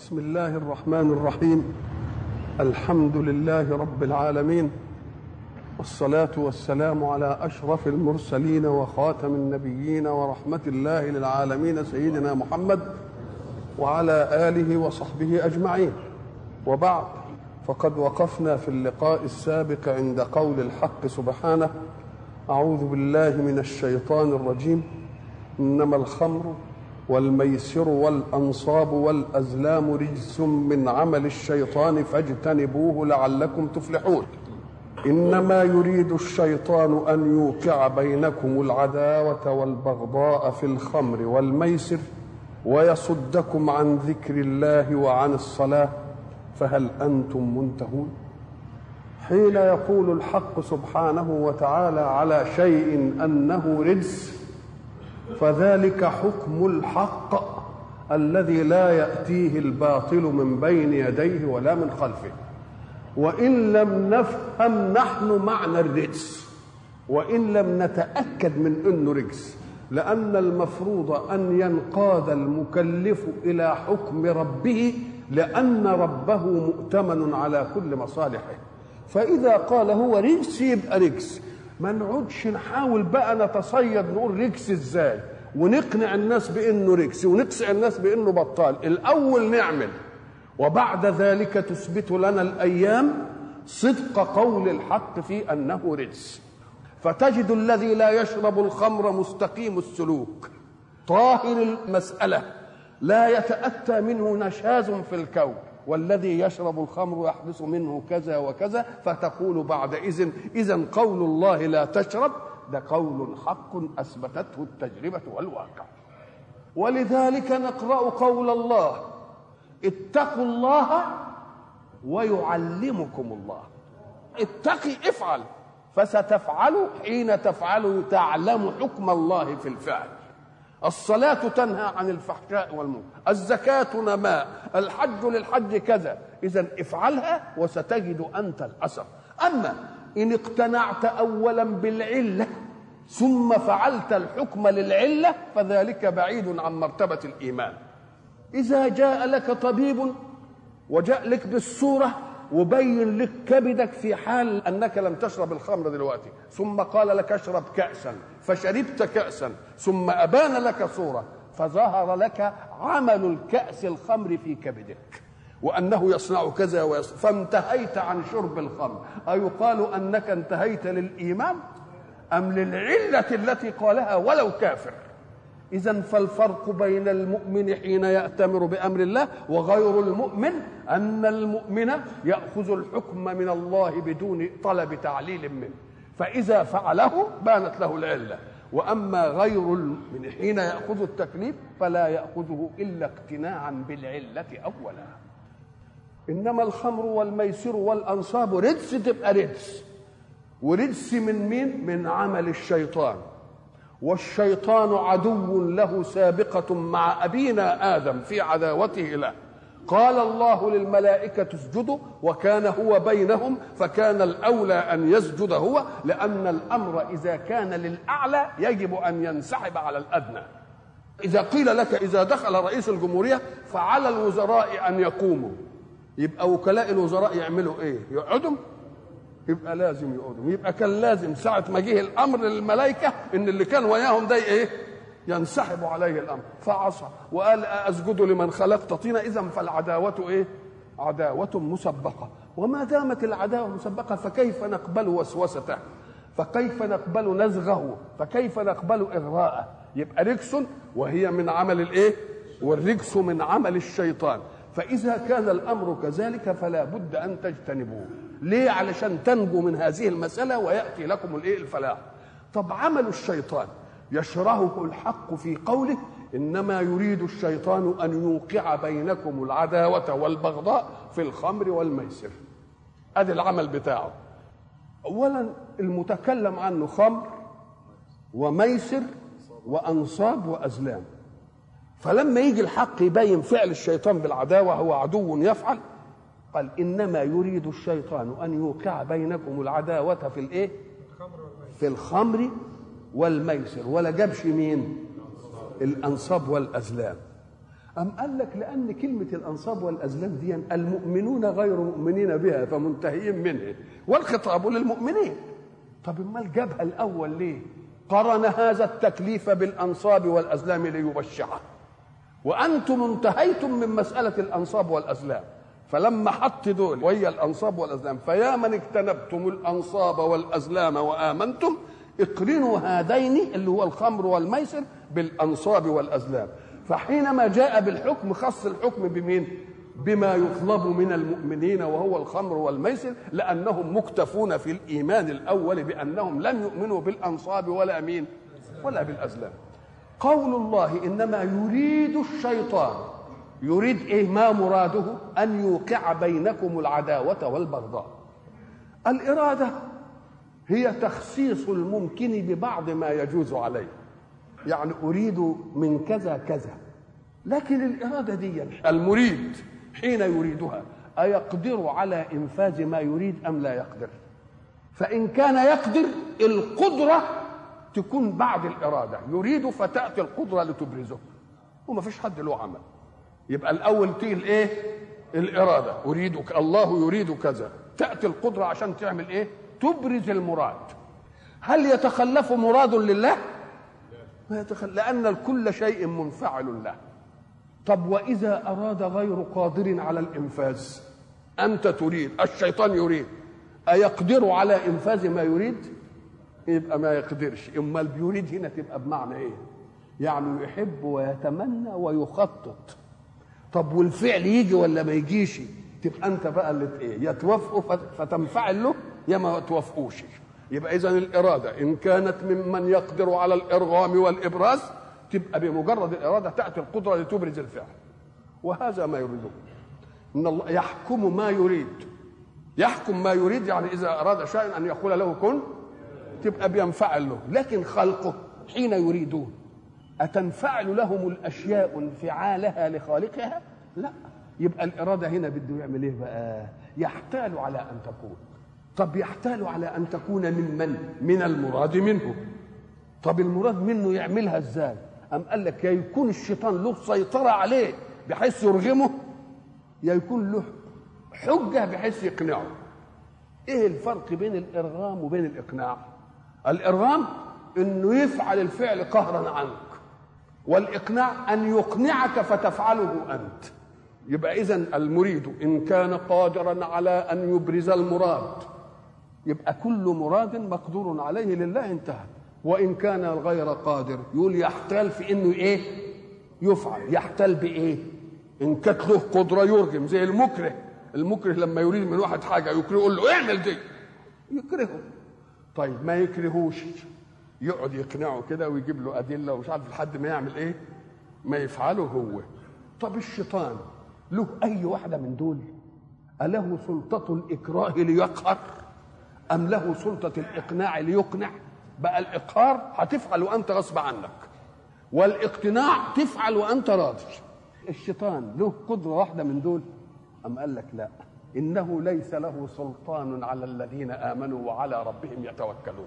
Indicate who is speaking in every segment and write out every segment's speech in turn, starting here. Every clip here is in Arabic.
Speaker 1: بسم الله الرحمن الرحيم. الحمد لله رب العالمين، والصلاة والسلام على أشرف المرسلين وخاتم النبيين ورحمة الله للعالمين سيدنا محمد وعلى آله وصحبه أجمعين. وبعد، فقد وقفنا في اللقاء السابق عند قول الحق سبحانه: أعوذ بالله من الشيطان الرجيم، إنما الخمر والميسر والأنصاب والأزلام رجس من عمل الشيطان فاجتنبوه لعلكم تفلحون. إنما يريد الشيطان أن يوقع بينكم العداوة والبغضاء في الخمر والميسر ويصدكم عن ذكر الله وعن الصلاة فهل أنتم منتهون؟ حين يقول الحق سبحانه وتعالى على شيء أنه رجس، فذلك حكم الحق الذي لا يأتيه الباطل من بين يديه ولا من خلفه. وإن لم نفهم نحن معنى الرجس، وإن لم نتأكد من أنه رجس، لأن المفروض أن ينقاد المكلف إلى حكم ربه، لأن ربه مؤتمن على كل مصالحه. فإذا قال هو رجس يبقى رجس، ما نقعدش نحاول بقى نتصيد نقول رجس ازاي ونقنع الناس بانه رجس ونقنع الناس بانه بطال. الاول نعمل، وبعد ذلك تثبت لنا الايام صدق قول الحق في انه رجس. فتجد الذي لا يشرب الخمر مستقيم السلوك طاهر المسألة، لا يتأتى منه نشاز في الكون، والذي يشرب الخمر يحدث منه كذا وكذا، فتقول بعد إذن قول الله لا تشرب ده قول حق أثبتته التجربة والواقع. ولذلك نقرأ قول الله: اتقوا الله ويعلمكم الله. اتقي، افعل، فستفعل، حين تفعل تعلم حكم الله في الفعل. الصلاة تنهى عن الفحشاء والمنكر، الزكاة نماء، الحج للحج كذا. إذن افعلها وستجد أنت الأثر. أما إن اقتنعت أولا بالعلة ثم فعلت الحكم للعلة فذلك بعيد عن مرتبة الإيمان. إذا جاء لك طبيب وجاء لك بالصورة وبين لك كبدك في حال أنك لم تشرب الخمر دلوقتي، ثم قال لك اشرب كأسا، فشربت كأسا، ثم أبان لك صورة، فظهر لك عمل الكأس الخمر في كبدك وأنه يصنع كذا فانتهيت عن شرب الخمر. أيقال أنك انتهيت للإيمان أم للعلة التي قالها ولو كافر؟ إذن فالفرق بين المؤمن حين يأتمر بأمر الله وغير المؤمن أن المؤمن يأخذ الحكم من الله بدون طلب تعليل منه، فإذا فعله بانت له العلة. وأما غير المؤمن حين يأخذ التكليف فلا يأخذه إلا اقتناعا بالعلة أولا. إنما الخمر والميسر والأنصاب رجس، تبقى رجس. ورجس من مين؟ من عمل الشيطان. والشيطان عدو له سابقة مع أبينا آدم في عداوته له. قال الله للملائكة اسجدوا وكان هو بينهم، فكان الأولى أن يسجد هو، لأن الأمر إذا كان للأعلى يجب أن ينسحب على الأدنى. إذا قيل لك إذا دخل رئيس الجمهورية فعلى الوزراء أن يقوموا، يبقى وكلاء الوزراء يعملوا إيه؟ يقعدوا؟ يبقى لازم يقعدوا. يبقى كان لازم ساعة ما جه الأمر للملائكة إن اللي كان وياهم ده إيه؟ ينسحبوا عليه الأمر، فعصى وقال أسجد لمن خلقت طينا. إذن فالعداوة إيه؟ عداوة مسبقة. وما دامت العداوة مسبقة فكيف نقبل وسوسته؟ فكيف نقبل نزغه؟ فكيف نقبل إغراءه؟ يبقى رجس، وهي من عمل الإيه؟ والرجس من عمل الشيطان. فإذا كان الأمر كذلك فلا بد أن تجتنبوه. ليه؟ علشان تنجو من هذه المسألة ويأتي لكم الإيه؟ الفلاح. طب عمل الشيطان يشرحه الحق في قوله: إنما يريد الشيطان أن يوقع بينكم العداوة والبغضاء في الخمر والميسر. هذا العمل بتاعه. أولا المتكلم عنه خمر وميسر وأنصاب وأزلام. فلما يجي الحق يبين فعل الشيطان بالعداوة، هو عدو يفعل، قال إنما يريد الشيطان أن يوقع بينكم العداوة في الإيه؟ في الخمر والميسر. ولا جابش مين؟ الأنصاب والأزلام. أم قال لك لأن كلمة الأنصاب والأزلام دي المؤمنون غير مؤمنين بها فمنتهيين منها، والخطاب للمؤمنين. طب امال جابها الأول ليه؟ قرن هذا التكليف بالأنصاب والأزلام ليبشعه، وأنتم انتهيتم من مسألة الأنصاب والأزلام، فلما حط دول وهي الأنصاب والأزلام فيا من اجتنبتم الأنصاب والأزلام وآمنتم اقرنوا هذين اللي هو الخمر والميسر بالأنصاب والأزلام. فحينما جاء بالحكم خص الحكم بمين؟ بما يطلب من المؤمنين وهو الخمر والميسر، لأنهم مكتفون في الإيمان الأول بأنهم لم يؤمنوا بالأنصاب ولا مين ولا بالأزلام. قول الله إنما يريد الشيطان، يريد إيه؟ ما مراده أن يوقع بينكم العداوة والبغضاء. الإرادة هي تخصيص الممكن ببعض ما يجوز عليه، يعني أريد من كذا كذا، لكن الإرادة دي المريد حين يريدها أيقدر على إنفاذ ما يريد أم لا يقدر؟ فإن كان يقدر القدرة تكون بعد الإرادة، يريد فتأتي القدرة لتبرزه، وما فيش حد له عمل. يبقى الأول تيجي الإيه؟ الإرادة، أريدك، الله يريد كذا، تأتي القدرة عشان تعمل إيه؟ تبرز المراد. هل يتخلف مراد لله؟ ما يتخلف، لأن كل شيء منفعل له. طب وإذا أراد غير قادر على الإنفاذ، أنت تريد، الشيطان يريد، أيقدر على إنفاذ ما يريد؟ يبقى ما يقدرش. أما بيريد هنا تبقى بمعنى إيه؟ يعني يحب ويتمنى ويخطط. طب والفعل يجي ولا ما يجيش؟ تبقى أنت بقى اللي إيه؟ يا توافقه فتنفعل له يا ما توافقوش. يبقى إذن الإرادة إن كانت ممن يقدر على الإرغام والإبراز تبقى بمجرد الإرادة تأتي القدرة لتبرز الفعل، وهذا ما يريده. إن الله يحكم ما يريد، يحكم ما يريد يعني إذا أراد شيئا أن يقول له كن تبقى بينفعل له. لكن خلقه حين يريدون أتنفعل لهم الأشياء انفعالها لخالقها؟ لا. يبقى الإرادة هنا بده يعمل إيه بقى؟ يحتال على أن تكون. طب يحتال على أن تكون من المراد منه. طب المراد منه يعملها إزاي؟ أم قال لك يا يكون الشيطان له سيطرة عليه بحيث يرغمه، يا يكون له حجة بحيث يقنعه. إيه الفرق بين الإرغام وبين الإقناع؟ الإرغام إنه يفعل الفعل قهرا عنك، والإقناع أن يقنعك فتفعله أنت. يبقى إذن المريد إن كان قادرا على أن يبرز المراد يبقى كل مراد مقدور عليه لله انتهى. وإن كان غير قادر يقول يحتال في إنه إيه؟ يفعل. يحتال بإيه؟ إن كانت له قدرة يرغم، زي المكره. المكره لما يريد من واحد حاجة يكره، يقول له اعمل دي، يكرهه. طيب ما يكرهوش، يقعد يقنعه كده ويجيب له أدلة ومش عارف لحد ما يعمل إيه؟ ما يفعله هو. طب الشيطان له أي واحدة من دول؟ أله سلطة الإكراه ليقهر أم له سلطة الإقناع ليقنع؟ بقى الإقهار هتفعل وأنت غصب عنك، والاقتناع تفعل وأنت راضي. الشيطان له قدرة واحدة من دول؟ أم قال لك لا، إنه ليس له سلطان على الذين آمنوا وعلى ربهم يتوكلون.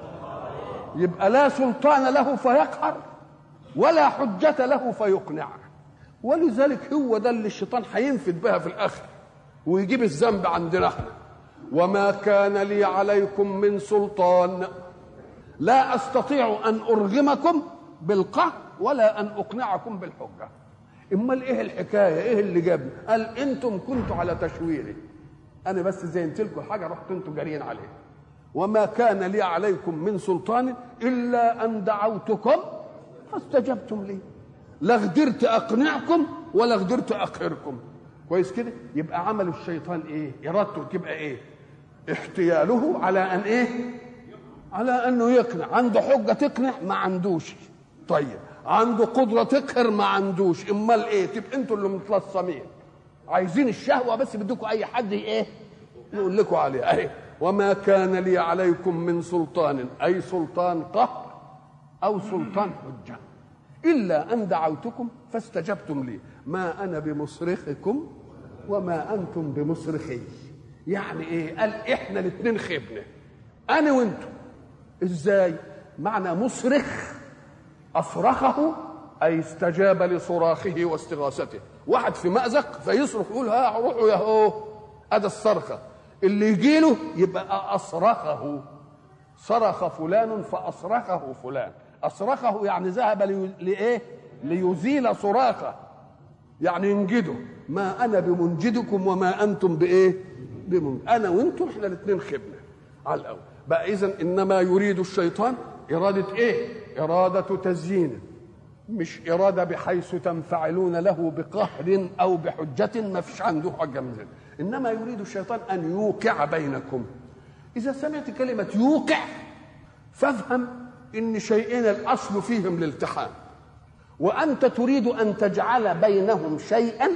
Speaker 1: يبقى لا سلطان له فيقهر ولا حجة له فيقنع. ولذلك هو ده اللي الشيطان هينفد بها في الآخر ويجيب الذنب عندنا احنا. وما كان لي عليكم من سلطان، لا أستطيع أن أرغمكم بالقهر ولا أن أقنعكم بالحجة. امال ايه الحكايه؟ ايه اللي جابني؟ قال انتم كنتوا على تشويري، انا بس زينت لكم حاجه رحتوا انتم جاريين عليها. وما كان لي عليكم من سلطان الا ان دعوتكم فاستجبتم لي. لا قدرت اقنعكم ولا قدرت اقهركم. كويس كده؟ يبقى عمل الشيطان ايه؟ ارادته تبقى ايه؟ احتياله على ان ايه؟ على انه يقنع. عنده حجه تقنع؟ ما عندوش. طيب عنده قدرة تقهر؟ ما عندوش. امال ايه؟ تبقى انتوا اللي متلصمين عايزين الشهوة بس بدكم اي حد ايه يقول لكم عليها. ايه؟ وما كان لي عليكم من سلطان، اي سلطان قهر او سلطان حجة، الا ان دعوتكم فاستجبتم لي. ما انا بمصرخكم وما انتم بمصرخي. يعني ايه؟ قال احنا الاثنين خبنا، انا وانتم. ازاي؟ معنى مصرخ أصرخه أي استجاب لصراخه واستغاثته. واحد في مأزق فيصرخ يقول ها روحوا يا هو، هذا الصرخة اللي يجيله يبقى أصرخه. صرخ فلان فأصرخه فلان. أصرخه يعني ذهب لإيه؟ ليزيل صراخه، يعني ينجده. ما أنا بمنجدكم وما أنتم بإيه؟ أنا وأنتم إحنا الاثنين خبنا على الأول. بقى إذن إنما يريد الشيطان إرادة إيه؟ إرادة تزيين، مش إرادة بحيث تنفعلون له بقهر أو بحجة، ما فيش عنده حاجة من ذلك. إنما يريد الشيطان أن يوقع بينكم. إذا سمعت كلمة يوقع فافهم إن شيئين الأصل فيهم الالتحام، وأنت تريد أن تجعل بينهم شيئا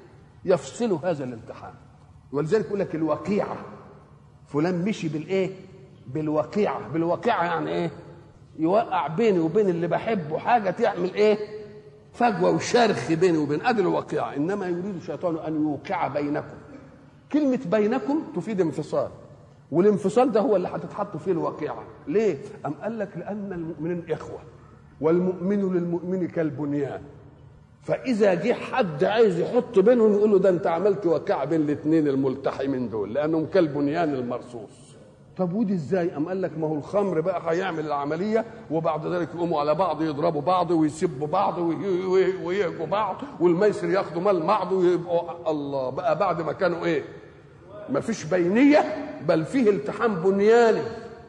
Speaker 1: يفصل هذا الالتحام. ولذلك يقول لك الوقيعة، فلان مشي بالإيه؟ بالوقيعة. بالوقيعة يعني إيه؟ يوقع بيني وبين اللي بحبه حاجة تعمل إيه؟ فجوة وشرخ بيني وبين، أدي الوقيعة. إنما يريد الشيطان أن يوقع بينكم. كلمة بينكم تفيد انفصال، والانفصال ده هو اللي هتتحط فيه الوقيعة. ليه؟ أم قال لك لأن المؤمنين إخوة، والمؤمن للمؤمن كالبنيان. فإذا جه حد عايز يحط بينهم يقول له ده أنت عملت وقيعة بين الاثنين الملتحمين دول، لأنهم كالبنيان المرصوص. طب ودي ازاي؟ أم قال لك ما هو الخمر بقى هيعمل العملية، وبعد ذلك يقوموا على بعض يضربوا بعض ويسبوا بعض ويهجوا بعض، والميسر ياخدوا مال بعض ويبقوا الله بقى بعد ما كانوا ايه؟ ما فيش بينية، بل فيه التحام بنياني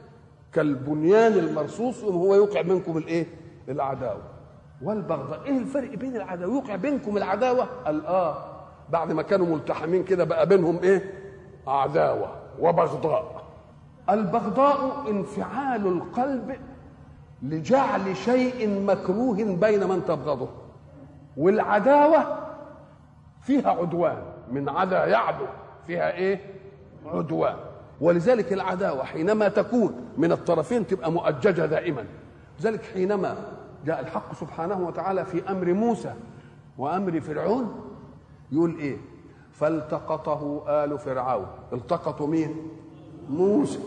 Speaker 1: كالبنيان المرصوص، وهو يوقع بينكم الايه؟ العداوة والبغضاء. ايه الفرق بين العداوة؟ يوقع بينكم العداوة قال بعد ما كانوا ملتحمين كده بقى بينهم ايه؟ عداوة وبغضاء. البغضاء انفعال القلب لجعل شيء مكروه بين من تبغضه، والعداوة فيها عدوان، من عدا يعدو، فيها ايه؟ عدوان. ولذلك العداوة حينما تكون من الطرفين تبقى مؤججة دائما. لذلك حينما جاء الحق سبحانه وتعالى في أمر موسى وأمر فرعون يقول ايه؟ فالتقطه آل فرعون. التقطوا مين؟ موسى،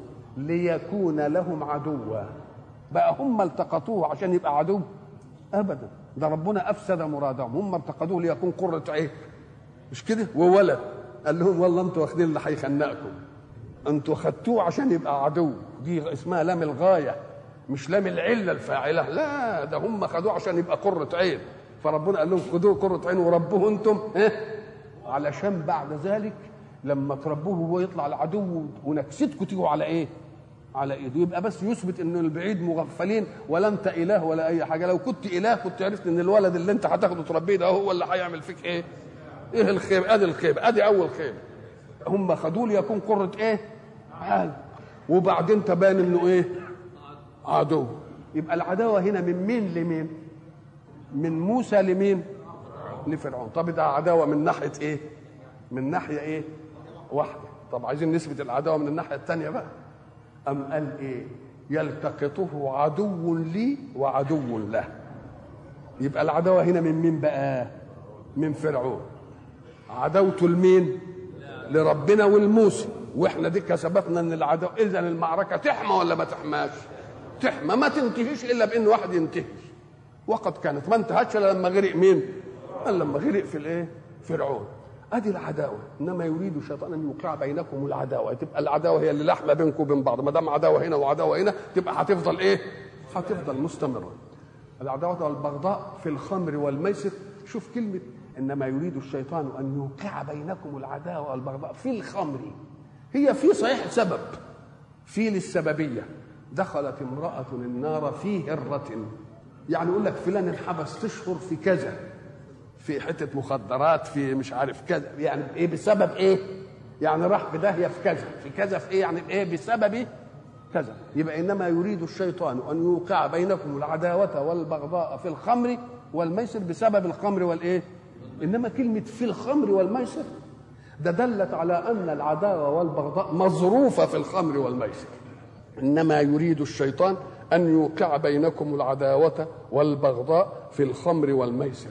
Speaker 1: ليكون لهم عدوا. بقى هم التقطوه عشان يبقى عدو؟ ابدا، ده ربنا افسد مرادهم. هم التقطوه ليكون قرة عين، مش كده؟ وولد قال لهم والله انتوا واخدين اللي هيخنقكم، انتوا خدتوه عشان يبقى عدو. دي اسمها لام الغايه، مش لام العله الفاعله، لا ده هم خدوه عشان يبقى قرة عين. فربنا قال لهم خدوه قرة عين وربوه انتم علشان بعد ذلك لما تربوه هو يطلع العدو ونكستكم تيجوا على ايه؟ على ايده. يبقى بس يثبت ان البعيد مغفلين ولا انت اله ولا اي حاجه. لو كنت اله كنت عرفت ان الولد اللي انت هتاخده تربيه ده هو اللي هيعمل فيك ايه؟ ايه الخيبه؟ ادي الخيبه، ادي اول خيبه. هم خدوه ليكون قرة ايه؟ عين، وبعدين تبان انه ايه؟ عدو. يبقى العداوه هنا من مين لمين؟ من موسى لمين؟ لفرعون. طب ده عداوه من ناحيه ايه؟ من ناحيه ايه؟ واحده. طب عايزين نثبت العداوه من الناحيه الثانيه بقى. أم قال ايه؟ يلتقطه عدو لي وعدو له. يبقى العداوه هنا من مين بقى؟ من فرعون. عداوته لمين؟ لربنا والموسى. واحنا دي كسبتنا ان العداوه. اذا المعركه تحمى ولا ما تحماش؟ تحمى، ما تنتهيش الا بان واحد ينتهي. وقد كانت ما انتهتش لما غرق مين؟ لما غرق في الايه؟ فرعون. ادي العداوه. انما يريد الشيطان ان يوقع بينكم العداوه. تبقى العداوه هي اللي لحمه بينكم وبين بعض. ما دام عداوه هنا وعداوه هنا تبقى هتفضل ايه؟ هتفضل مستمره. العداوه والبغضاء في الخمر والميسر. شوف كلمه انما يريد الشيطان ان يوقع بينكم العداوه والبغضاء في الخمر. هي في صحيح سبب، في للسببيه. دخلت امراه النار في هره، يعني يقول لك فلان انحبس تشهر في كذا، في حته مخدرات، في مش عارف كذا، يعني ايه؟ بسبب ايه؟ يعني راح في داهيه في كذا، في كذا، في ايه؟ يعني ايه؟ بسبب كذا. يبقى انما يريد الشيطان ان يوقع بينكم العداوه والبغضاء في الخمر والميسر بسبب الخمر والايه؟ انما كلمه في الخمر والميسر ده دلت على ان العداوه والبغضاء مظروفه في الخمر والميسر. انما يريد الشيطان ان يوقع بينكم العداوه والبغضاء في الخمر والميسر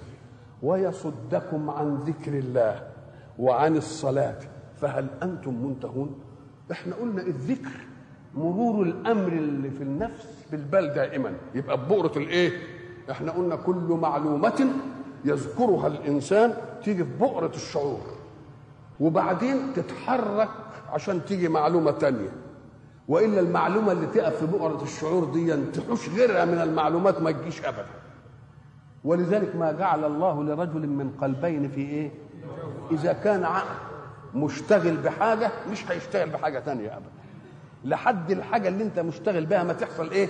Speaker 1: ويصدكم عن ذكر الله وعن الصلاة فهل أنتم منتهون؟ احنا قلنا الذكر مرور الأمر اللي في النفس بالبال دائما، يبقى ببؤرة الايه؟ احنا قلنا كل معلومة يذكرها الإنسان تيجي في بؤرة الشعور، وبعدين تتحرك عشان تيجي معلومة تانية، وإلا المعلومة اللي تقف في بؤرة الشعور دي تحوش غيرها من المعلومات ما تجيش أبدا. ولذلك ما جعل الله لرجل من قلبين في إيه؟ إذا كان عقل مشتغل بحاجة مش هيشتغل بحاجة تانية أبدا، لحد الحاجة اللي أنت مشتغل بها ما تحصل إيه؟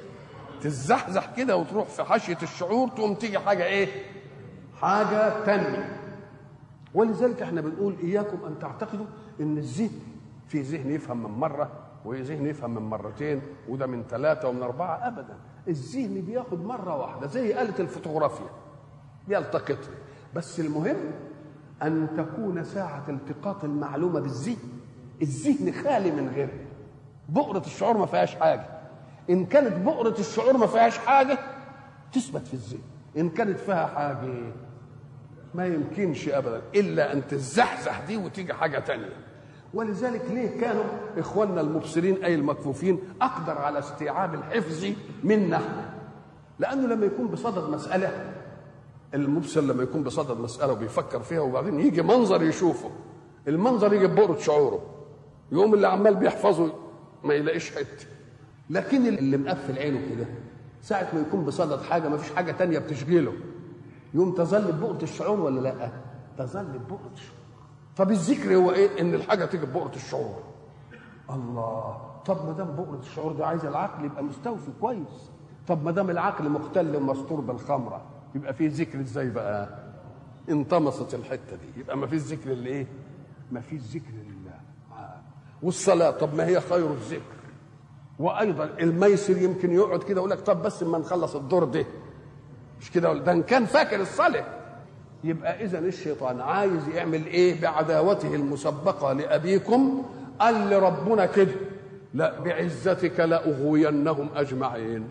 Speaker 1: تزحزح كده وتروح في حاشية الشعور، تقوم تيجي حاجة إيه؟ حاجة تانية. ولذلك احنا بنقول إياكم أن تعتقدوا إن الذهن في ذهن يفهم من مرة وذهن يفهم من مرتين وده من 3 ومن 4. أبدا، الذهن بياخد مرة واحدة زي آلة الفوتوغرافيا يلتقط. بس المهم أن تكون ساعة التقاط المعلومة بالذهن الذهن خالي من غيره، بؤرة الشعور ما فيهاش حاجة. إن كانت بؤرة الشعور ما فيهاش حاجة تثبت في الذهن، إن كانت فيها حاجة ما يمكنش أبدا إلا أن تزحزح دي وتيجي حاجة تانية. ولذلك ليه كانوا إخواننا المبصرين أي المكفوفين أقدر على استيعاب الحفظ منا؟ لأنه لما يكون بصدد مسألة، المبصر لما يكون بصدد مسألة وبيفكر فيها وبعدين يجي منظر يشوفه، المنظر يجي ببؤرة شعوره، يقوم اللي عمال بيحفظه ما يلاقيش حته. لكن اللي مقفل عينه كده ساعة ما يكون بصدد حاجة ما فيش حاجة تانية بتشغله، يوم تظل ببؤرة الشعور ولا لا؟ تظل ببؤرة الشعور. فبالذكر هو ايه؟ ان الحاجة تيجي ببؤرة الشعور. الله، طب ما دام بؤرة الشعور ده عايز العقل يبقى مستوفي كويس. طب ما دام العقل مختل ومستور بالخمرة يبقى فيه ذكر ازاي بقى؟ انطمست الحتة دي، يبقى ما فيش ذكر لايه؟ ما فيش ذكر لله. والصلاة طب ما هي خير الذكر. وايضا الميسر يمكن يقعد كده يقول لك طب بس اما نخلص الدور ده، مش كده؟ ده ان كان فاكر الصلاه. يبقى اذا الشيطان عايز يعمل ايه؟ بعداوته المسبقه لابيكم قال لربنا كده لا بعزتك لاغوينهم اجمعين،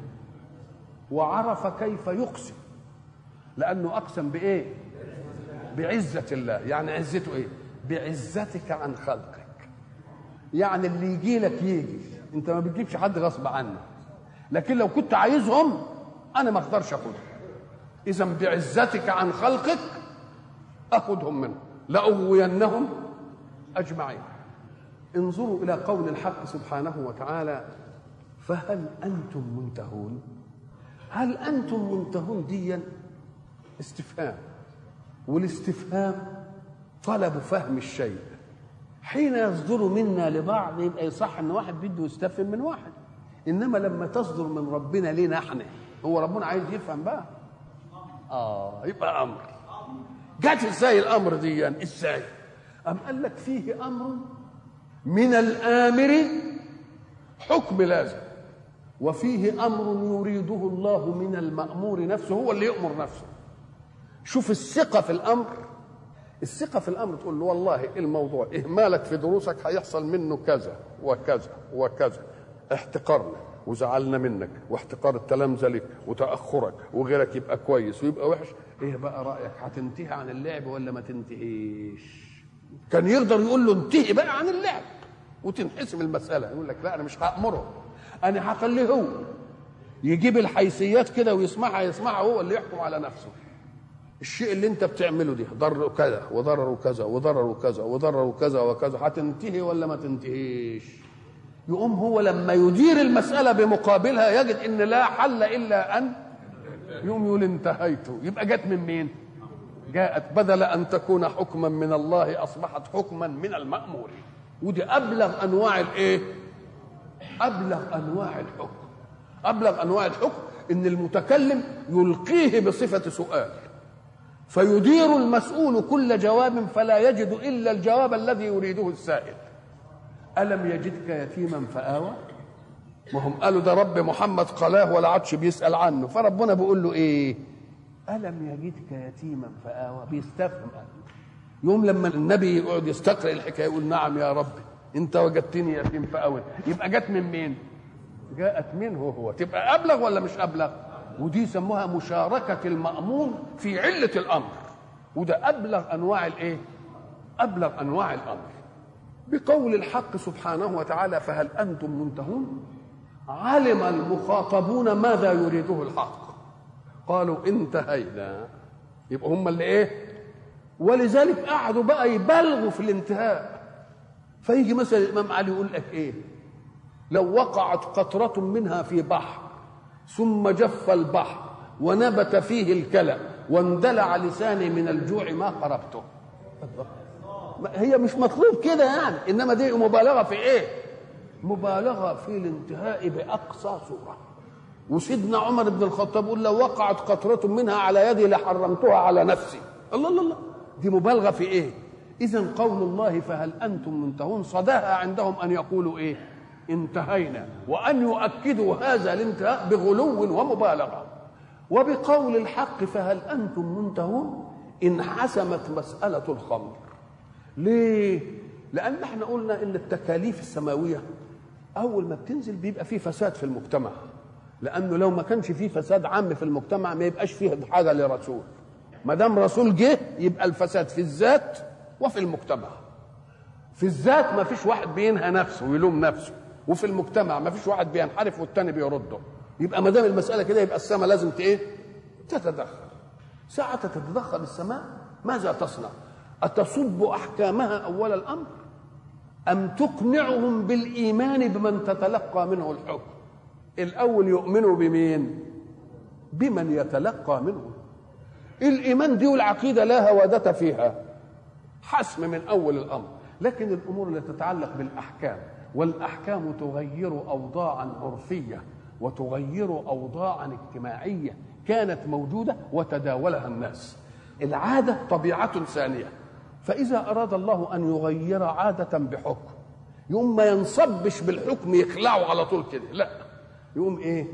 Speaker 1: وعرف كيف يقسم، لانه اقسم بايه؟ بعزه الله. يعني عزته ايه؟ بعزتك عن خلقك. يعني اللي يجي لك يجي، انت ما بتجيبش حد غصب عنك، لكن لو كنت عايزهم انا ما اقدرش اخدهم. اذا بعزتك عن خلقك اخذهم منهم لاغوينهم اجمعين. انظروا الى قول الحق سبحانه وتعالى فهل انتم منتهون. هل انتم منتهون دي استفهام، والاستفهام طلب فهم الشيء. حين يصدر منا لبعض يبقى يصح ان واحد بده يستفهم من واحد، انما لما تصدر من ربنا لينا احنا، هو ربنا عايز يفهم بقى. يبقى امر. جت ازاي الامر دي؟ ازاي؟ ام قال لك فيه امر من الامر حكم لازم، وفيه امر يريده الله من المامور نفسه، هو اللي يامر نفسه. شوف الثقه في الامر. الثقة في الأمر تقول له والله الموضوع إهمالك في دروسك هيحصل منه كذا وكذا وكذا، احتقارنا وزعلنا منك واحتقار التلامذة لك وتأخرك وغيرك يبقى كويس ويبقى وحش. إيه بقى رأيك؟ هتنتهي عن اللعب ولا ما تنتهيش؟ كان يقدر يقول له انتهي بقى عن اللعب وتنحسم المسألة. يقول لك لا أنا مش هأمره، أنا هخليه هو يجيب الحيثيات كده ويسمعها هو اللي يحكم على نفسه. الشيء اللي انت بتعمله ده ضر كذا وضرر كذا وضرر كذا وضرر كذا وكذا، هتنتهي ولا ما تنتهيش؟ يقوم هو لما يدير المسألة بمقابلها يجد ان لا حل الا ان يقوم يقول انتهيت. يبقى جت من مين؟ جاءت بدل ان تكون حكما من الله اصبحت حكما من المأمور. ودي ابلغ انواع الايه؟ ابلغ انواع الحكم. ابلغ انواع الحكم ان المتكلم يلقيه بصفة سؤال، فيدير المسؤول كل جواب فلا يجد إلا الجواب الذي يريده السائل. ألم يجدك يتيما فآوى؟ ما هم قالوا ده رب محمد قلاه ولا عادش بيسأل عنه، فربنا بيقول له إيه؟ ألم يجدك يتيما فآوى. بيستفهم. يوم لما النبي يقعد يستقرأ الحكاية يقول نعم يا رب أنت وجدتني يتيم فآوى، يبقى جت من مين؟ جاءت منه هو. تبقى أبلغ ولا مش أبلغ؟ ودي سموها مشاركة المأمور في علة الأمر، وده أبلغ أنواع الإيه؟ أبلغ أنواع الأمر. بقول الحق سبحانه وتعالى فهل أنتم منتهون، علم المخاطبون ماذا يريده الحق، قالوا انتهينا. يبقى هم اللي ايه؟ ولذلك قعدوا بقى يبالغوا في الانتهاء. فيجي مثلا الامام علي يقول لك ايه؟ لو وقعت قطرة منها في بحر ثم جف البحر ونبت فيه الكلى واندلع لساني من الجوع ما قربته. هي مش مطلوب كده يعني، انما دي مبالغه في ايه؟ مبالغه في الانتهاء باقصى صوره. وسيدنا عمر بن الخطاب يقول لو وقعت قطرة منها على يدي لحرمتها على نفسي. الله الله الله، دي مبالغه في ايه؟ اذا قول الله فهل انتم منتهون صداها عندهم ان يقولوا ايه؟ انتهينا، وان يؤكدوا هذا الانتهاء بغلو ومبالغه. وبقول الحق فهل انتم منتهون انحسمت مساله الخمر. ليه؟ لان احنا قلنا ان التكاليف السماويه اول ما بتنزل بيبقى فيه فساد في المجتمع، لانه لو ما كانش فيه فساد عام في المجتمع ما يبقاش فيه حاجه لرسول. ما دام رسول جه يبقى الفساد في الذات وفي المجتمع. في الذات ما فيش واحد بينهى نفسه ويلوم نفسه، وفي المجتمع ما فيش واحد بينحرف والتاني بيرده. يبقى ما دام المساله كده يبقى السماء لازم ايه؟ تتدخل. ساعة تتدخل السماء ماذا تصنع؟ أتصب أحكامها أول الأمر أم تقنعهم بالإيمان بمن تتلقى منه الحكم؟ الأول يؤمنوا بمين؟ بمن يتلقى منه. الإيمان دي والعقيدة لا هوادة فيها، حسم من أول الأمر. لكن الأمور التي تتعلق بالأحكام، والأحكام تغير أوضاعا عرفية وتغير أوضاعا اجتماعية كانت موجودة وتداولها الناس. العادة طبيعة ثانية، فإذا أراد الله أن يغير عادة بحكم يقوم ما ينصبش بالحكم يخلعه على طول كده، لا، يقوم إيه؟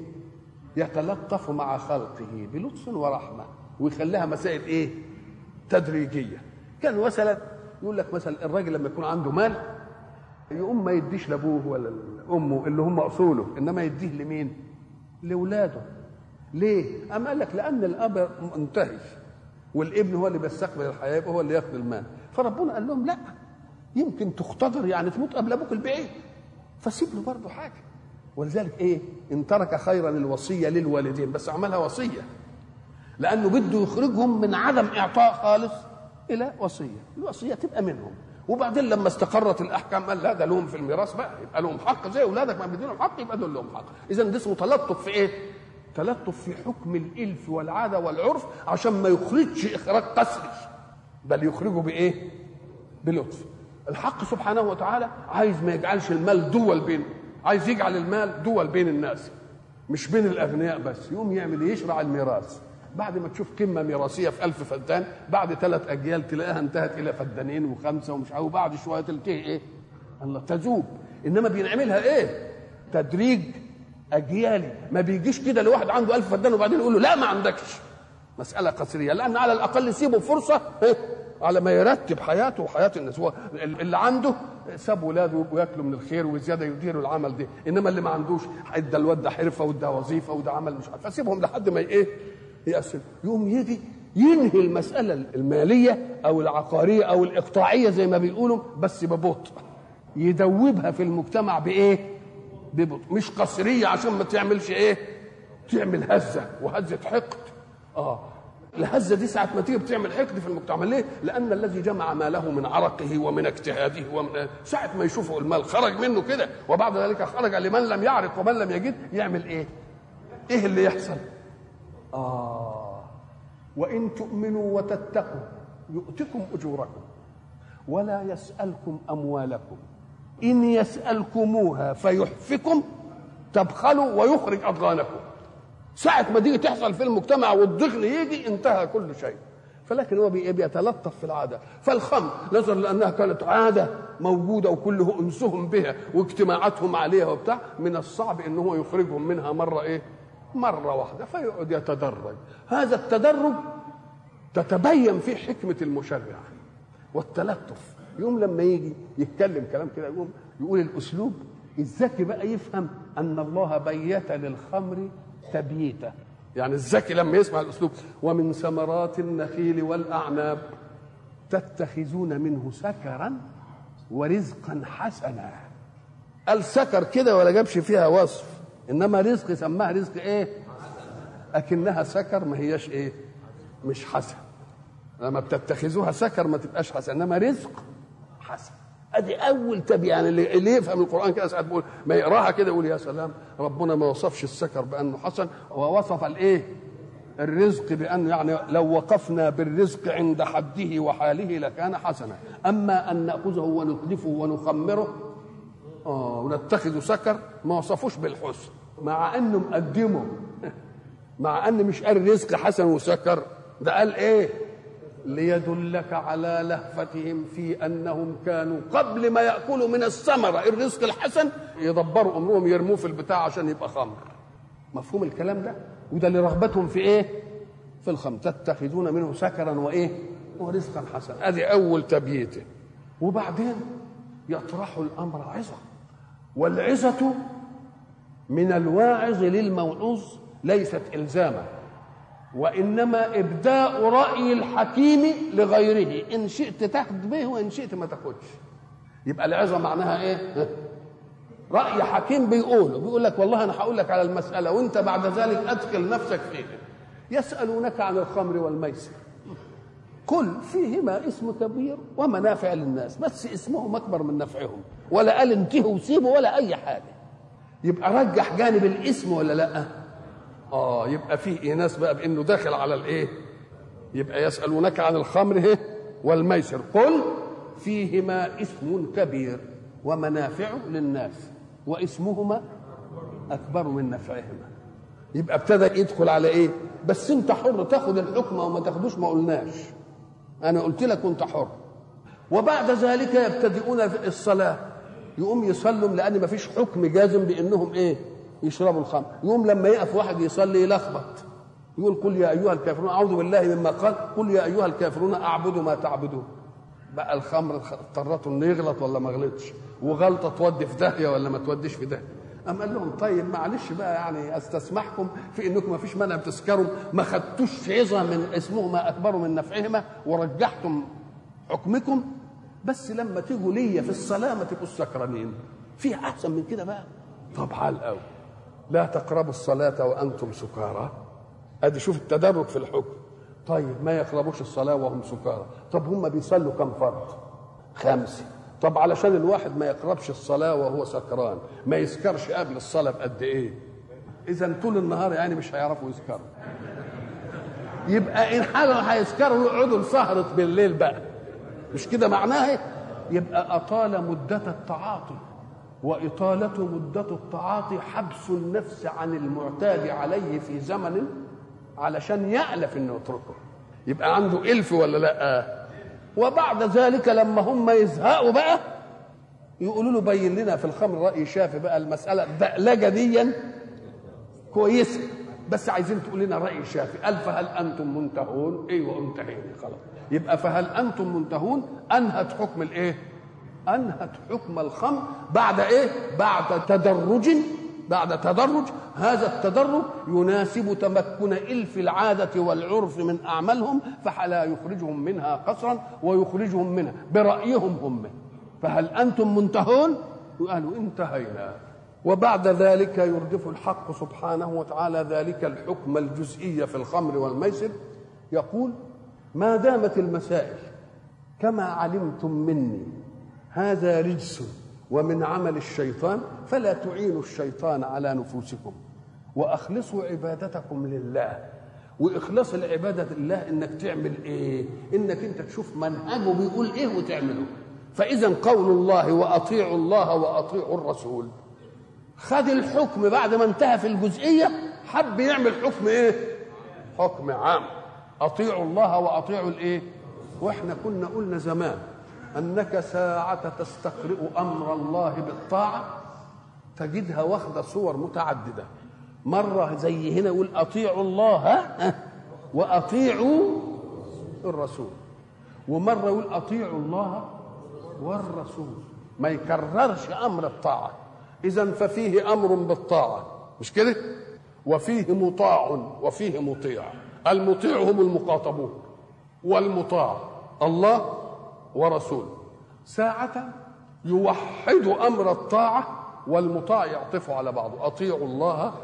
Speaker 1: يتلطف مع خلقه بلطف ورحمة ويخليها مسائل إيه؟ تدريجية. كان مثلا يقول لك مثلا الراجل لما يكون عنده مال يقوم ما يديش لابوه ولا لامه اللي هم اصوله، انما يديه لمين؟ لاولاده. ليه؟ قال لك لان الاب منتهي والابن هو اللي بيستقبل الحياه، يبقى هو اللي ياخذ المال. فربنا قال لهم لا، يمكن تختبر يعني تموت قبل ابوك البعيد، فسيب له برضه حاجه. ولذلك ايه؟ ان ترك خيرا الوصيه للوالدين، بس عملها وصيه لانه بده يخرجهم من عدم اعطاء خالص الى وصيه، الوصيه تبقى منهم. وبعدين لما استقرت الاحكام قال لا ده لهم في الميراث بقى، يبقى لهم حق زي اولادك ما بيدينهم حق يبقى دول لهم حق. اذا ده اسمه تلطف في ايه؟ تلطف في حكم الالف والعاده والعرف، عشان ما يخرجش اخراج قسري بل يخرجه بايه؟ بلطف. الحق سبحانه وتعالى عايز ما يجعلش المال دول بين، عايز يجعل المال دول بين الناس مش بين الاغنياء بس. يقوم يعمل يشرع الميراث بعد ما تشوف قمه ميراثيه في 1000 فدان، بعد 3 أجيال تلاقيها انتهت الى فدانين و5 ومش عارف، وبعد شويه تلتهي ايه؟ الله تذوب. انما بينعملها ايه؟ تدريج اجيالي، ما بيجيش كده لواحد عنده 1000 فدان وبعدين يقول له لا ما عندكش. مساله قصريه، لان على الاقل سيبه فرصه إيه؟ على ما يرتب حياته وحياه الناس. هو اللي عنده ساب ولاده وياكلوا من الخير وزياده يديروا العمل ده، انما اللي ما عندوش ادى الواد ده حرفه وده وظيفه وده عمل مش عارف، فسيبهم لحد ما ايه؟ يأسر. يوم يجي ينهي المسألة المالية أو العقارية أو الإقطاعية زي ما بيقولوا، بس ببطء، يدوبها في المجتمع بإيه؟ ببطء، مش قصرية عشان ما تعملش إيه؟ تعمل هزة وهزة حقد. الهزة دي ساعة ما تيجي بتعمل حقد في المجتمع. ليه؟ لأن الذي جمع ماله من عرقه ومن اجتهاده ومن ساعة ما يشوفه المال خرج منه كده وبعد ذلك خرج لمن لم يعرق ومن لم يجد، يعمل إيه؟ إيه اللي يحصل؟ وإن تؤمنوا وتتقوا يؤتكم أجوركم ولا يسألكم أموالكم إن يسألكموها فيحفكم تبخلوا ويخرج أضغانكم. ساعة ما دي تحصل في المجتمع والضغن يجي انتهى كل شيء. فلكن هو بيتلطف في العادة. فالخمر نظرا لأنها كانت عادة موجودة وكله أنسهم بها واجتماعاتهم عليها وبتاع، من الصعب إنه يخرجهم منها مرة إيه؟ مرة واحدة، فيقعد يتدرج. هذا التدرج تتبين فيه حكمة المشرع والتلطف. يوم لما يجي يتكلم كلام كده يقول الأسلوب الذكي بقى يفهم أن الله بيت للخمر تبييتا. يعني الذكي لما يسمع الأسلوب ومن ثمرات النخيل والأعناب تتخذون منه سكرا ورزقا حسنا. قال سكر كده ولا جابش فيها وصف، انما رزق سماه رزق ايه؟ اكنها سكر ما هياش ايه؟ مش حسن. لما بتتخذوها سكر ما تبقاش حسن، انما رزق حسن. ادي اول يعني اللي يفهم القران كده ساعات بيقول ما يقراها كده يقول يا سلام، ربنا ما وصفش السكر بانه حسن، ووصف الايه؟ الرزق بانه يعني لو وقفنا بالرزق عند حده وحاله لكان حسنا، اما ان ناخذه ونتلفه ونخمره ونتخذه سكر ما وصفوش بالحسن، مع انه مقدمه مع ان مش قال رزق حسن وسكر، ده قال ايه؟ ليدلك على لهفتهم في انهم كانوا قبل ما ياكلوا من الثمره الرزق الحسن يدبروا امرهم يرموه في البتاع عشان يبقى خمر. مفهوم الكلام ده؟ وده لرغبتهم في ايه؟ في الخمر. تتخذون منه سكرا وايه؟ ورزقا حسنا. ادي اول تبييته. وبعدين يطرحوا الامر عظه، والعظه من الواعظ للموعوظ ليست الزاما، وانما ابداء راي الحكيم لغيره، ان شئت تاخذ به وان شئت ما تاخذش. يبقى العظه معناها ايه؟ راي حكيم بيقول لك والله انا هقول لك على المساله وانت بعد ذلك ادخل نفسك فيها. يسالونك عن الخمر والميسر قل فيهما اسم كبير ومنافع للناس، بس اسمهم اكبر من نفعهم، ولا قال انتهوا وسيبوا ولا اي حاجه. يبقى رجح جانب الاسم ولا لا؟ يبقى في ناس بقى بانه داخل على الايه؟ يبقى يسالونك عن الخمر والميسر قل فيهما اسم كبير ومنافع للناس واسمهما اكبر من نفعهما. يبقى ابتدى يدخل على ايه؟ بس انت حر تاخد الحكم او ما تاخدوش، ما قلناش، انا قلت لك وانت حر. وبعد ذلك يبتدئون في الصلاه، يقوم يصلوا لان ما فيش حكم جازم بانهم ايه؟ يشربوا الخمر. يقوم لما يقف واحد يصلي يلخبط، يقول قل يا ايها الكافرون، اعوذ بالله مما قال قل يا ايها الكافرون اعبد ما تعبدون. بقى الخمر اضطرته انه يغلط ولا ما غلطش، وغلطه تودي في داهيه ولا ما توديش في داهيه. قام قال لهم طيب معلش بقى يعني استسمحكم في انكم ما فيش مانع بتسكروا، ما خدتوش عظه من اسمهما اكبر من نفعهما ورجحتم حكمكم، بس لما تيجوا ليا في الصلاه ما تبقوش سكرانين. في احسن من كده بقى؟ طب عال قوي، لا تقربوا الصلاه وانتم سكارى. ادي شوف التدرج في الحكم. طيب ما يقربوش الصلاه وهم سكارى، طب هم بيصلوا كم فرض؟ 5. طب علشان الواحد ما يقربش الصلاه وهو سكران ما يسكرش قبل الصلاه بقد ايه؟ اذا طول النهار يعني مش هيعرفوا يسكروا. يبقى ان حاجه هيسكروا يقعدوا لسهره بالليل بقى، مش كده معناه؟ يبقى اطال مده التعاطي، واطاله مده التعاطي حبس النفس عن المعتاد عليه في زمن علشان يألف انه يتركه. يبقى عنده الف ولا لا؟ وبعد ذلك لما هم يزهقوا بقى يقولوا له بين لنا في الخمر رأي شافي بقى، المسألة دقلجة ديا كويسة بس عايزين تقول لنا رأي شافي. قال فهل أنتم منتهون؟ ايوه انتهينا خلاص. يبقى فهل أنتم منتهون أنهت حكم الايه؟ أنهت حكم الخمر بعد ايه؟ بعد تدرج. هذا التدرج يناسب تمكن إلف العادة والعرف من أعمالهم، فلا يخرجهم منها قصرا ويخرجهم منها برأيهم هم. فهل أنتم منتهون؟ قالوا انتهينا. وبعد ذلك يردف الحق سبحانه وتعالى ذلك الحكم الجزئي في الخمر والميسر، يقول ما دامت المسائل كما علمتم مني هذا رجس ومن عمل الشيطان فلا تعينوا الشيطان على نفوسكم واخلصوا عبادتكم لله. واخلاص العباده لله انك تعمل ايه؟ انك انت تشوف منهجه بيقول ايه وتعمله. فاذا قول الله واطيعوا الله واطيعوا الرسول خد الحكم بعد ما انتهى في الجزئيه، حب يعمل حكم ايه؟ حكم عام. اطيعوا الله واطيعوا الايه؟ واحنا كنا قلنا زمان انك ساعة تستقرئ امر الله بالطاعه تجدها واخده صور متعدده. مره زي هنا يقول اطيعوا الله واطيعوا الرسول، ومره يقول اطيعوا الله والرسول، ما يكررش امر الطاعه. اذا ففيه امر بالطاعه مش كده؟ وفيه مطاع وفيه مطيع. المطيع هم المخاطبون والمطاع الله ورسوله. ساعة يوحد أمر الطاعة والمطاع يعطف على بعضه. أطيعوا الله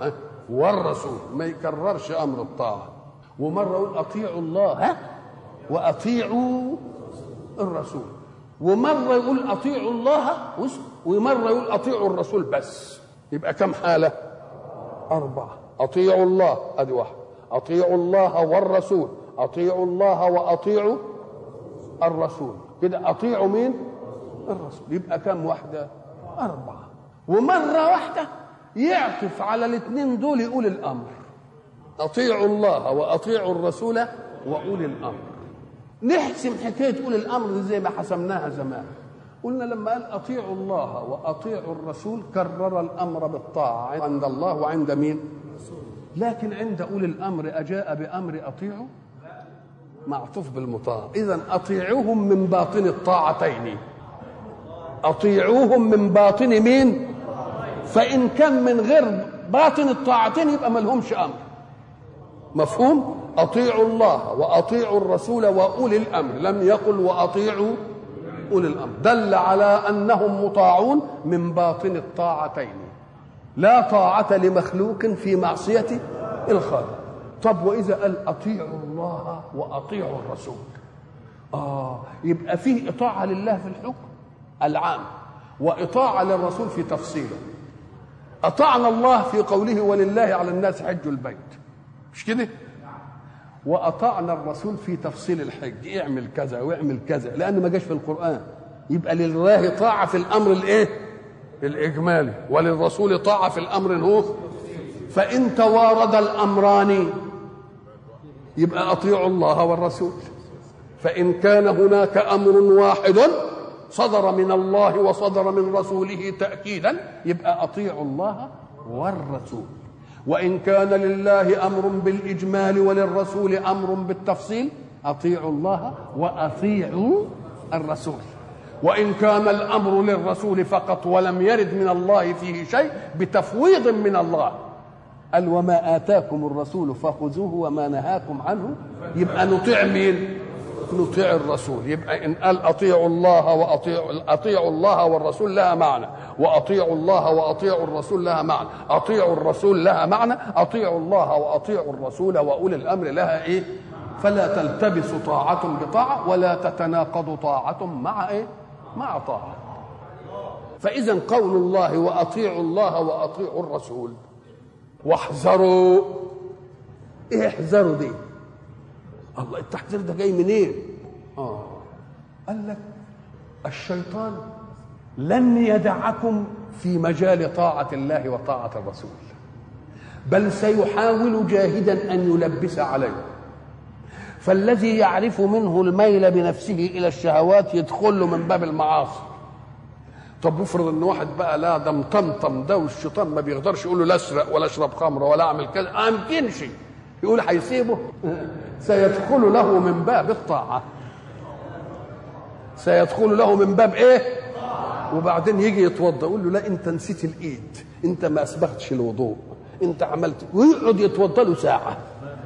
Speaker 1: والرسول، ما يكررش امر الطاعه. ومره يقول اطيعوا الله واطيعوا الرسول، ومره يقول اطيعوا الله ومره يقول اطيعوا الرسول بس. يبقى كم حاله؟ 4. اطيعوا الله ادي واحد، اطيعوا الله والرسول، اطيعوا الله واطيعوا الرسول، كده اطيعوا مين؟ الرسول. يبقى كم واحده؟ 4. ومره واحده يعطف على الاثنين دول يقول الامر، اطيعوا الله واطيعوا الرسول واولي الامر. نحسم حكايه اولي الامر دي زي ما حسمناها زمان. قلنا لما قال اطيعوا الله واطيعوا الرسول كرر الامر بالطاعه عند الله وعند مين؟ لكن عند اولي الامر اجاء بامر اطيعوا معطوف بالمطاع. اذا اطيعوهم من باطن الطاعتين، اطيعوهم من باطن مين؟ فان كان من غير باطن الطاعتين يبقى ما لهمش امر. مفهوم؟ اطيعوا الله واطيعوا الرسول واولي الامر، لم يقل واطيعوا اولي الامر، دل على انهم مطاعون من باطن الطاعتين. لا طاعه لمخلوق في معصيه الخالق. طب واذا قال اطيعوا الله واطيعوا الرسول، يبقى فيه اطاعه لله في الحكم العام واطاعه للرسول في تفصيله. اطعنا الله في قوله ولله على الناس حج البيت، مش كده؟ واطعنا الرسول في تفصيل الحج، اعمل كذا واعمل كذا، لان ما جاش في القران. يبقى لله طاعه في الامر الايه؟ الاجمالي، وللرسول طاعه في الامر هو. فان توارد الامران يبقى اطيعوا الله والرسول. فان كان هناك امر واحد صدر من الله وصدر من رسوله تاكيدا يبقى اطيعوا الله والرسول. وإن كان لله أمر بالإجمال وللرسول أمر بالتفصيل أطيعوا الله وأطيعوا الرسول. وإن كان الأمر للرسول فقط ولم يرد من الله فيه شيء بتفويض من الله، قال وما آتاكم الرسول فخذوه وما نهاكم عنه، يبقى نطيع مين؟ نطيع الرسول. يبقى إن قال أطيعوا الله أطيعوا الله والرسول لها معنى، وأطيعوا الله وأطيعوا الرسول لها معنى، أطيعوا الرسول لها معنى، أطيعوا الله وأطيعوا الرسول وأولي الأمر لها إيه؟ فلا تلتبس طاعة بطاعة ولا تتناقض طاعة مع إيه؟ مع طاعة. فإذا قول الله وأطيعوا الله وأطيعوا الرسول واحذروا، إيه احذروا دي؟ الله التحذير ده جاي منين؟ قال لك الشيطان لن يدعكم في مجال طاعة الله وطاعة الرسول، بل سيحاول جاهدا أن يلبس عليه. فالذي يعرف منه الميل بنفسه إلى الشهوات يدخل له من باب المعاصي. طب افرض ان واحد بقى لا ده مطمطم ده والشيطان ما بيقدرش يقول له لا اسرق ولا اشرب خمر ولا اعمل كذا، ما يمكنش، يقول هيسيبه؟ سيدخل له من باب الطاعة، سيدخل له من باب ايه؟ وبعدين يجي يتوضا يقول له لا انت نسيت الايد، انت ما اسبغتش الوضوء، انت عملت، ويقعد يتوضا له ساعة.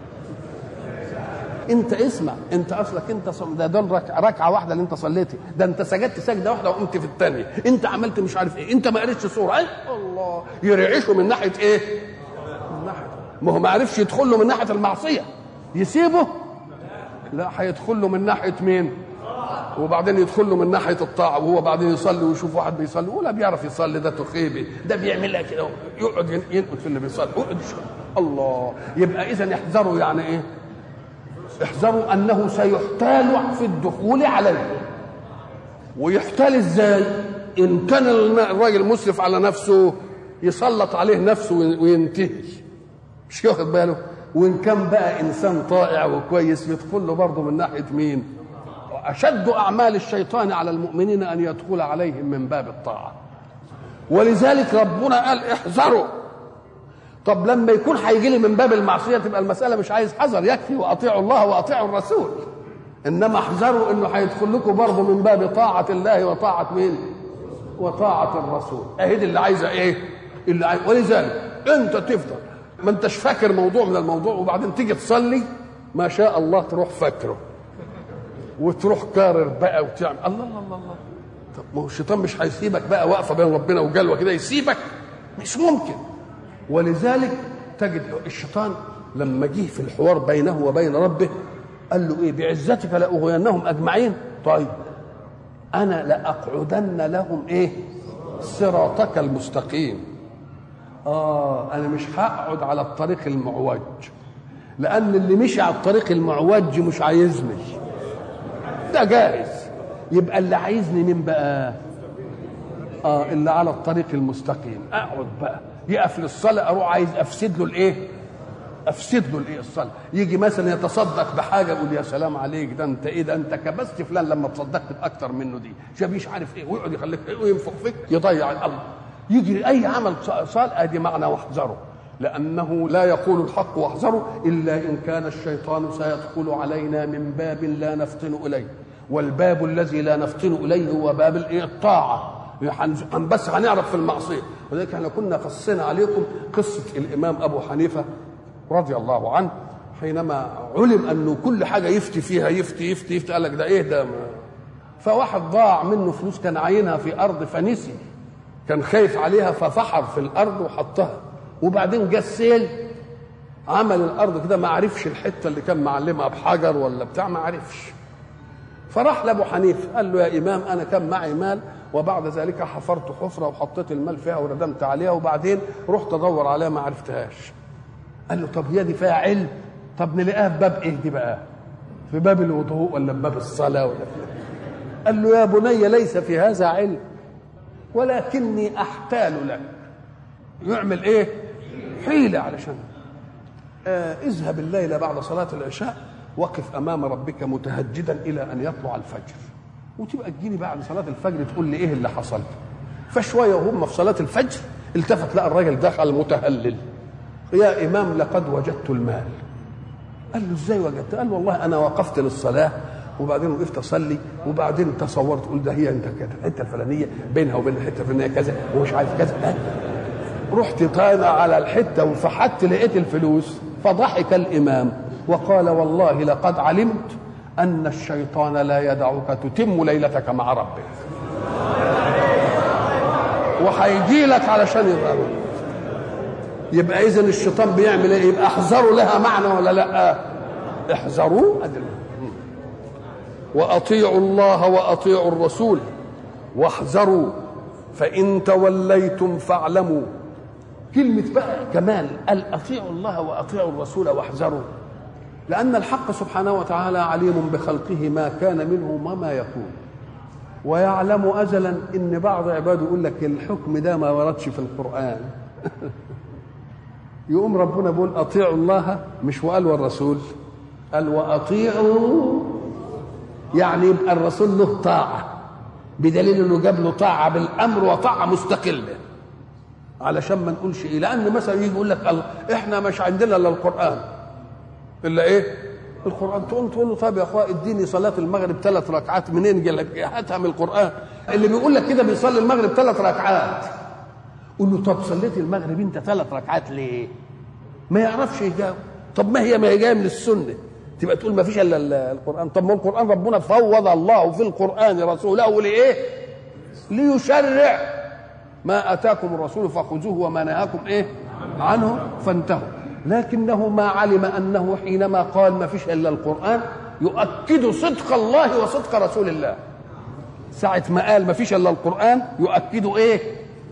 Speaker 1: انت اسمع، انت اصلك انت ده دول ركعه واحده اللي انت صليتي، ده انت سجدت سجده واحده وقمت في الثانيه، انت عملت مش عارف ايه، انت ما قريتش سوره ايه؟ الله يرعشه من ناحيه ايه؟ من ناحيه، ما هو ما عرفش يدخل له من ناحيه المعصيه يسيبه؟ لا، هيدخل له من ناحيه مين؟ وبعدين يدخل له من ناحيه الطاعه، وهو بعدين يصلي ويشوف واحد بيصلي ولا بيعرف يصلي، ده تخيبي، ده بيعملها كده يقعد ينقد في اللي بيصلي، الله. يبقى اذا احذروا، يعني ايه؟ احذروا انه سيحتال في الدخول عليه. ويحتال ازاي؟ ان كان الراجل مسرف على نفسه يسلط عليه نفسه وينتهي، مش واخد باله؟ وان كان بقى انسان طائع وكويس يدخل له برضه من ناحيه مين؟ اشد اعمال الشيطان على المؤمنين ان يدخل عليهم من باب الطاعه. ولذلك ربنا قال احذروا. طب لما يكون هيجي لي من باب المعصيه تبقى المساله مش عايز حذر، يكفي واطيعوا الله واطيعوا الرسول. انما احذروا انه هيدخل لكم برضه من باب طاعه الله وطاعه مين؟ وطاعه الرسول. اهي دي اللي عايزه ايه؟ اللي عايز. ولذلك انت تفضل ما انتش فاكر موضوع من الموضوع، وبعدين تيجي تصلي ما شاء الله تروح فاكره وتروح كارر بقى وتعمل الله الله الله الله. طب ما هو الشيطان مش هيسيبك بقى واقفه بين ربنا وجلوه كده يسيبك؟ مش ممكن. ولذلك تجد الشيطان لما جه في الحوار بينه وبين ربه قال له ايه؟ بعزتك لاغوينهم اجمعين. طيب انا لاقعدن لهم ايه؟ صراطك المستقيم. انا مش هقعد على الطريق المعوج، لان اللي مشي على الطريق المعوج مش عايزني، ده جاهز. يبقى اللي عايزني مين بقى؟ اللي على الطريق المستقيم. اقعد بقى يقف للصلاه، اروح عايز افسد له الايه؟ الصلاه. يجي مثلا يتصدق بحاجه، يقول يا سلام عليك، ده انت ايه؟ ده انت كبست فلان لما تصدقت باكتر منه، دي مش عارف ايه، ويقعد يخليك ايه وينفخ فيك، يضيع الامر. يجي اي عمل صالح، ادي معنى واحذره، لانه لا يقول الحق واحذره الا ان كان الشيطان سيدخل علينا من باب لا نفطن اليه، والباب الذي لا نفطن اليه هو باب الطاعه. بس هنعرف في المعصيه. ولذلك احنا كنا قصينا عليكم قصه الامام ابو حنيفه رضي الله عنه، حينما علم انه كل حاجه يفتي فيها يفتي قال لك ده ايه ده؟ فواحد ضاع منه فلوس كان عاينها في ارض فنسي، كان خايف عليها ففحر في الارض وحطها، وبعدين جه السيل عمل الارض كده، ما عرفش الحته اللي كان معلمها بحجر ولا بتاع، ما عرفش. فراح لابو حنيفه قال له يا امام انا كان معي مال، وبعد ذلك حفرت حفره وحطيت المال فيها وردمت عليها، وبعدين رحت ادور عليها ما عرفتهاش. قال له طب هي دي فيها علم؟ طب نلاقيها في باب ايه دي بقى؟ في باب الوضوء ولا في باب الصلاه ولا في؟ قال له يا بني ليس في هذا علم، ولكني احتال لك. يعمل ايه؟ حيله علشان اذهب الليله بعد صلاه العشاء، وقف امام ربك متهجدا الى ان يطلع الفجر، وتبقى تجيني بعد صلاه الفجر تقول لي ايه اللي حصل. فشويه وهم في صلاه الفجر التفت لقى الراجل دخل متهلل، يا امام لقد وجدت المال. قال له ازاي وجدت؟ قال والله انا وقفت للصلاه وبعدين وقفت اصلي، وبعدين تصورت قلت ده هي انت كده الحته الفلانيه بينها وبين الحته الفلانيه كذا ومش عارف كذا. رحت طالع على الحته وفحت لقيت الفلوس. فضحك الامام وقال والله لقد علمت ان الشيطان لا يدعك تتم ليلتك مع ربك، وهيجي لك علشان يبقى اذا الشيطان بيعمل ايه؟ يبقى احذروا لها معنى ولا لا؟ احذروا. واطيعوا الله واطيعوا الرسول واحذروا فان توليتم فاعلموا. كلمه بقى كمان قال اطيعوا الله واطيعوا الرسول واحذروا، لان الحق سبحانه وتعالى عليم بخلقه ما كان منهم وما يكون، ويعلم ازلا ان بعض عباده يقول لك الحكم ده ما وردش في القران. يقوم ربنا بيقول اطيعوا الله، مش وقال والرسول، قال واطيعوا، يعني يبقى الرسول له طاعه، بدليل انه جاب له طاعه بالامر وطاعه مستقله، علشان ما نقولش ايه. لان مثلا يجي يقول لك احنا مش عندنا الا القران، الا ايه؟ القران. تقول له طب يا اخويا اديني صلاه المغرب 3 ركعات، منين جالك؟ هاتها من القران. اللي بيقول لك كده بيصلي المغرب 3 ركعات، قول له طب صليت المغرب انت 3 ركعات ليه؟ ما يعرفش يجاوب. طب ما هي جايه من السنه، تبقى تقول ما فيش الا القران. طب ما القران ربنا فوض الله في القران رسوله لايه؟ ليشرع ما اتاكم الرسول فخذوه وما نهاكم ايه عنه فانتهوا. لكنه ما علم انه حينما قال ما فيش الا القران يؤكد صدق الله وصدق رسول الله. ساعه ما قال ما فيش الا القران يؤكد ايه؟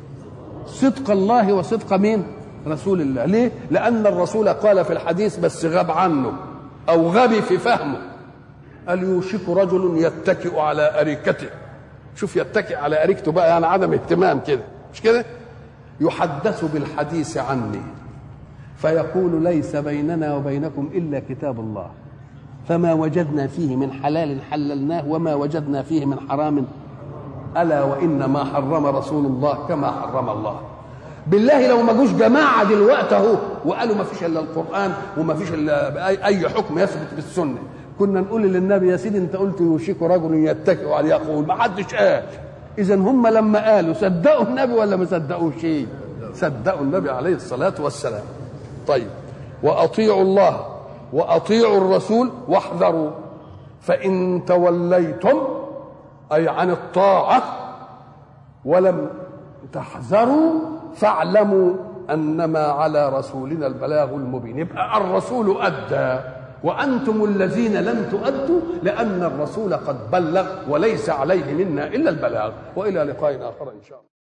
Speaker 1: صدق الله وصدق مين؟ رسول الله. ليه؟ لأن الرسول قال في الحديث بس غاب عنه أو غبي في فهمه، قال يوشك رجل يتكئ على أريكته. شوف يتكئ على أريكته بقى، يعني عدم اهتمام كده، مش كده؟ يحدث بالحديث عني فيقول ليس بيننا وبينكم إلا كتاب الله، فما وجدنا فيه من حلال حللناه وما وجدنا فيه من حرام ألا وإنما حرم رسول الله كما حرم الله. بالله لو ما جوش جماعه دلوقتي اهو وقالوا ما فيش الا القران وما فيش الا اي حكم يثبت بالسنه، كنا نقول للنبي يا سيدي انت قلت يوشك رجل يتكئ على يقول، ما حدش قال. اذا هم لما قالوا صدقوا النبي ولا ما صدقوش؟ شيء صدقوا النبي عليه الصلاه والسلام. طيب واطيعوا الله واطيعوا الرسول واحذروا فان توليتم، اي عن الطاعه ولم تحذروا، فاعلموا أنما على رسولنا البلاغ المبين. يبقى الرسول أدى وأنتم الذين لم تؤدوا، لأن الرسول قد بلغ وليس عليه منا إلا البلاغ. وإلى لقاء آخر إن شاء الله.